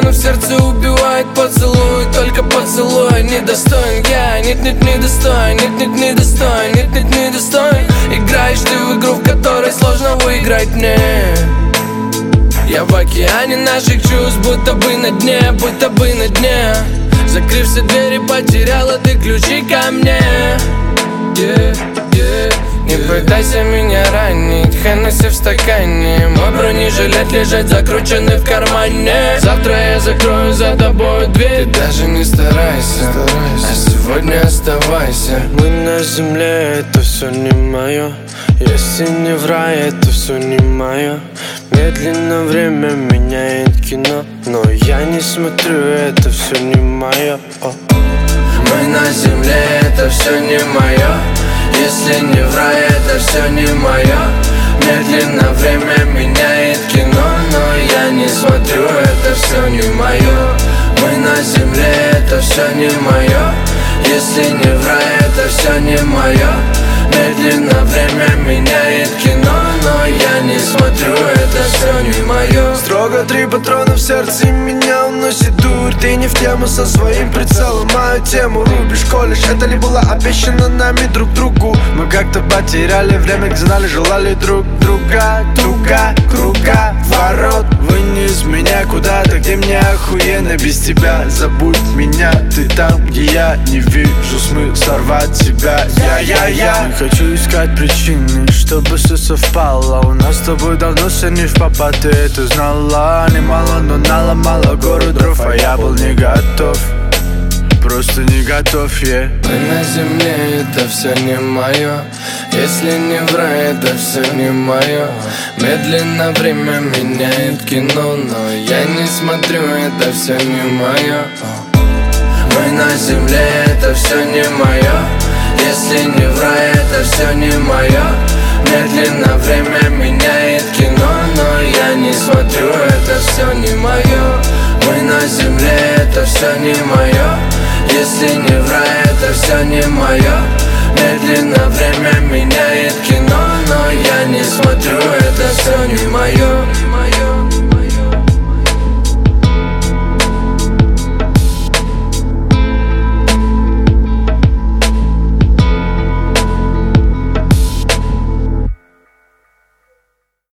патронов в сердце убивает поцелуй. Только поцелуй недостоин я, нет-нет, недостоин, нет-нет, недостоин, нет-нет, недостоин. Играешь ты в игру, в которой сложно выиграть мне. Я в океане наших чувств, будто бы на дне, будто бы на дне. Закрыв все двери, потеряла ты ключи ко мне. Не пытайся меня ранить, Хеннесси в стакане. Мой бронежилет лежит закрученный в кармане. Завтра я закрою за тобой дверь. Ты даже не старайся, а сегодня оставайся. Мы на земле, это все не мое. Если не в рай, это все не мое. Медленно время меняет кино, но я не смотрю, это все не мое. Мы на земле, это все не мое. Если не в рай, это все не мое. Медленно время меняет кино, но я не смотрю, это все не мое. Мы на земле, это все не мое. Если не в рай, это все не мое. Медленно время меняет кино, но я не смотрю, это все не мое. Строго 3 патрона в сердце, и меня уносит дурь. Ты не в тему со своим прицелом, мою тему рубишь, колешь. Это ли было обещано нами друг другу? Мы как-то потеряли время, знали, желали друг друга. Круга, ворот, вынес меня куда-то, где мне охуенно без тебя. Забудь меня, ты там, где я не вижу смысла рвать тебя. Я не хочу искать причины, чтобы все совпало. У нас с тобой давно все не в попад, ты это знала. Немало, но наломала гору дров, а я был не готов. Просто не готов, Мы на земле, это все не мое. Если не в рай, это все не мое. Медленно время меняет кино, но я не смотрю, это все не мое. Мы на земле, это все не мое. Если не в рай, это все не мое. Медленно время меняет кино, но я не смотрю, это все не мое. Мы на земле, это все не мое. Если не в рай, это все не мое. Медленно время меняет кино, но я не смотрю, это все не мое.